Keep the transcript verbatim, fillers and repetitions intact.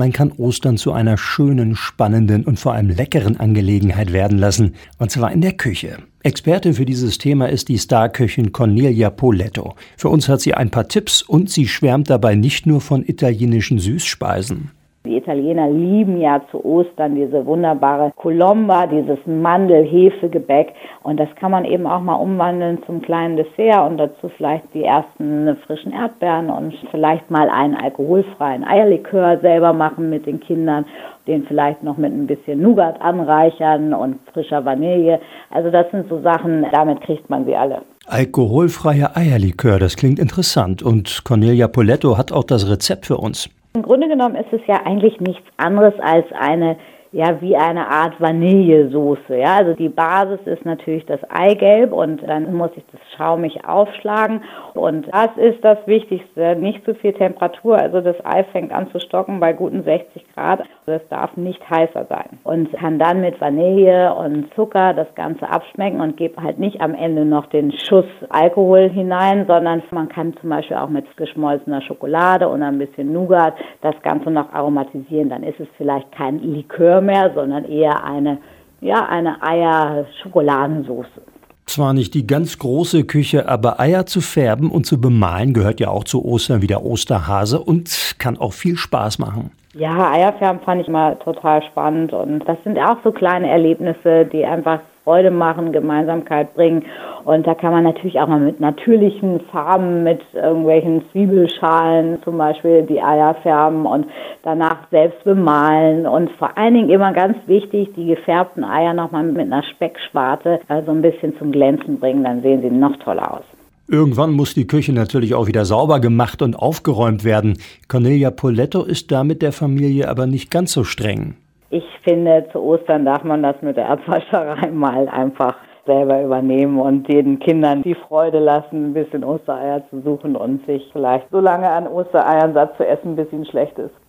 man kann Ostern zu einer schönen, spannenden und vor allem leckeren Angelegenheit werden lassen. Und zwar in der Küche. Expertin für dieses Thema ist die Starköchin Cornelia Poletto. Für uns hat sie ein paar Tipps und sie schwärmt dabei nicht nur von italienischen Süßspeisen. Die Italiener lieben ja zu Ostern diese wunderbare Colomba, dieses Mandel-Hefe-Gebäck. Und das kann man eben auch mal umwandeln zum kleinen Dessert und dazu vielleicht die ersten frischen Erdbeeren und vielleicht mal einen alkoholfreien Eierlikör selber machen mit den Kindern, den vielleicht noch mit ein bisschen Nougat anreichern und frischer Vanille. Also das sind so Sachen, damit kriegt man sie alle. Alkoholfreier Eierlikör, das klingt interessant. Und Cornelia Poletto hat auch das Rezept für uns. Im Grunde genommen ist es ja eigentlich nichts anderes als eine, ja, wie eine Art Vanillesoße. Ja, also die Basis ist natürlich das Eigelb und dann muss ich das schaumig aufschlagen. Und das ist das Wichtigste, nicht zu viel Temperatur. Also das Ei fängt an zu stocken bei guten sechzig Grad. Das darf nicht heißer sein. Und kann dann mit Vanille und Zucker das Ganze abschmecken und gebe halt nicht am Ende noch den Schuss Alkohol hinein, sondern man kann zum Beispiel auch mit geschmolzener Schokolade und ein bisschen Nougat das Ganze noch aromatisieren. Dann ist es vielleicht kein Likör mehr, sondern eher eine, ja, eine Eier-Schokoladensoße. Zwar nicht die ganz große Küche, aber Eier zu färben und zu bemalen gehört ja auch zu Ostern wie der Osterhase und kann auch viel Spaß machen. Ja, Eierfärben fand ich immer total spannend und das sind auch so kleine Erlebnisse, die einfach Freude machen, Gemeinsamkeit bringen. Und da kann man natürlich auch mal mit natürlichen Farben, mit irgendwelchen Zwiebelschalen zum Beispiel die Eier färben und danach selbst bemalen. Und vor allen Dingen immer ganz wichtig, die gefärbten Eier nochmal mit einer Speckschwarte also ein bisschen zum Glänzen bringen, dann sehen sie noch toller aus. Irgendwann muss die Küche natürlich auch wieder sauber gemacht und aufgeräumt werden. Cornelia Poletto ist da mit der Familie aber nicht ganz so streng. Ich finde, zu Ostern darf man das mit der Erbswascherei mal einfach selber übernehmen und den Kindern die Freude lassen, ein bisschen Ostereier zu suchen und sich vielleicht so lange an Ostereiern satt zu essen, bis ihnen schlecht ist.